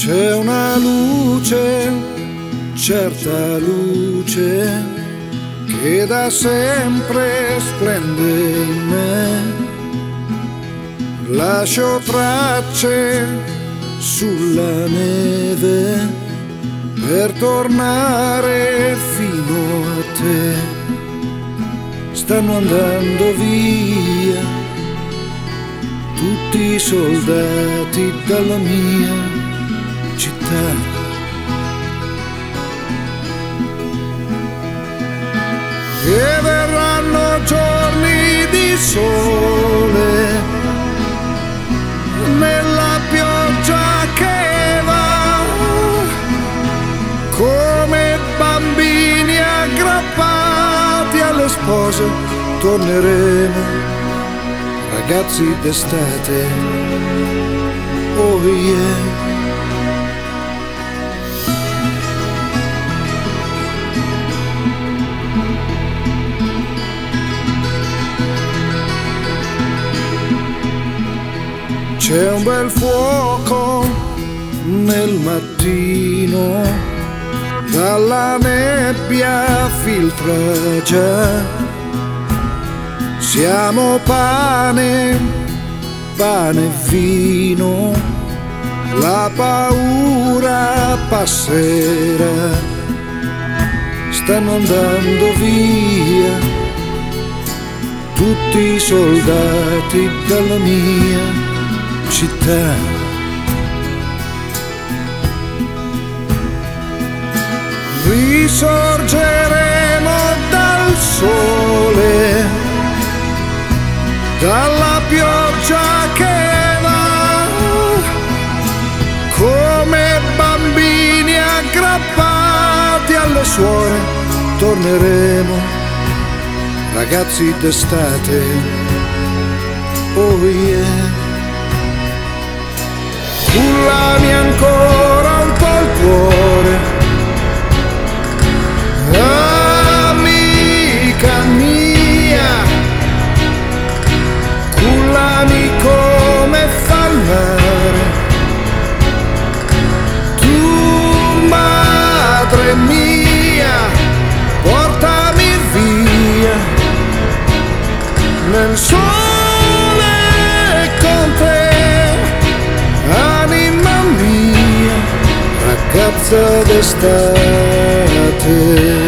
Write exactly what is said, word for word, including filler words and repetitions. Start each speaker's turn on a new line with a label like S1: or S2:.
S1: C'è una luce, certa luce, che da sempre splende in me. Lascio tracce sulla neve per tornare fino a te. Stanno andando via tutti i soldati dalla mia città. E verranno giorni di sole nella pioggia che va, come bambini aggrappati alle spose. Torneremo ragazzi d'estate, oh yeah. C'è un bel fuoco nel mattino, dalla nebbia filtra già. Siamo pane, pane e vino, la paura passerà. Stanno andando via tutti i soldati dalla mia città. Risorgeremo dal sole, dalla pioggia che va, come bambini aggrappati alle suore. Torneremo ragazzi d'estate, oh yeah. Cullami ancora un po' il cuore, amica mia, cullami come fa il mare. Tu madre mia, portami via nel sole con te. Ragazza d'estate.